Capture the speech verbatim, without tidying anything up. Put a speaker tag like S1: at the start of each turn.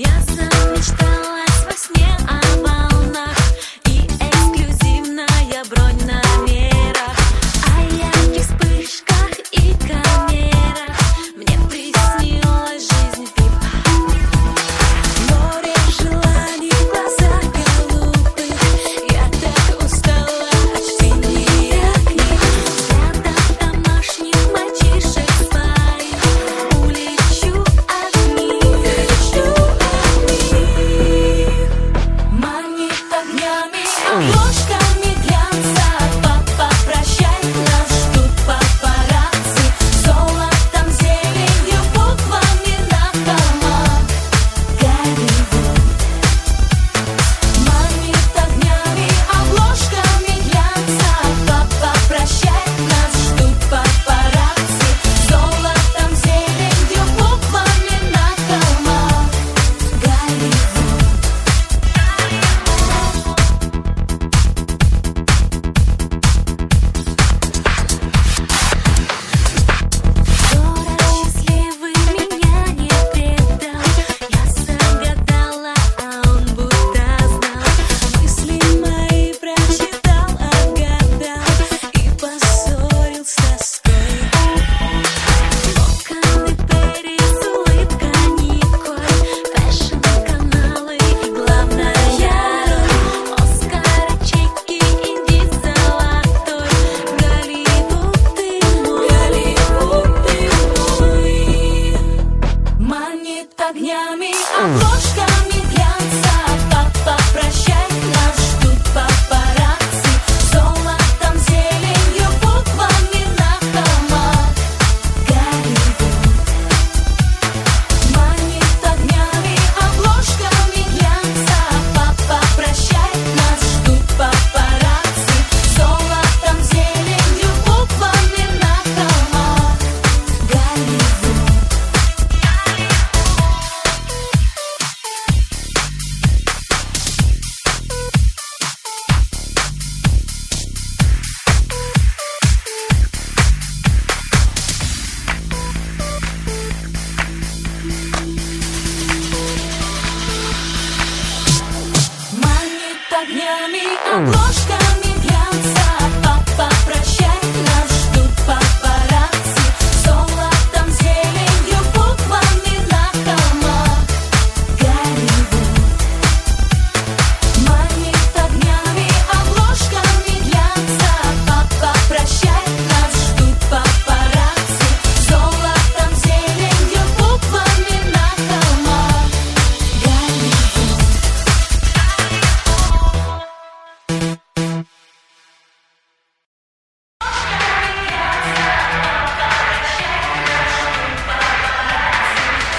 S1: замечталась во сне о волнах и эксклюзивная бронь на мерах, о ярких вспышках и камерах. Мне приснилась жизнь випа. Море желаний в глазах голубых. Я так устала от чтения книг, взглядов домашних мальчишек своих. Улечу от них, улечу от них. Манит огнями, обложками глянца. Папа, прощай, нас ждут папарацци. Золотом, зеленью, буквами на холмах Голливуд. Манит огнями, обложками глянца. Папа, прощай, нас ждут папарацци. Золотом, зеленью, буквами на холмах Голливуд. Город счастливый меня не предал. Я загадала, а он будто знал. Мысли мои прочитал, отгадал и поссорил с тоской. Локоны Пэрис, улыбка Николь, фэшн-каналы и главная роль. Оскары, чеки, инди золотой. Голливуд ты мой, Голливуд ты мой. Манит огнями,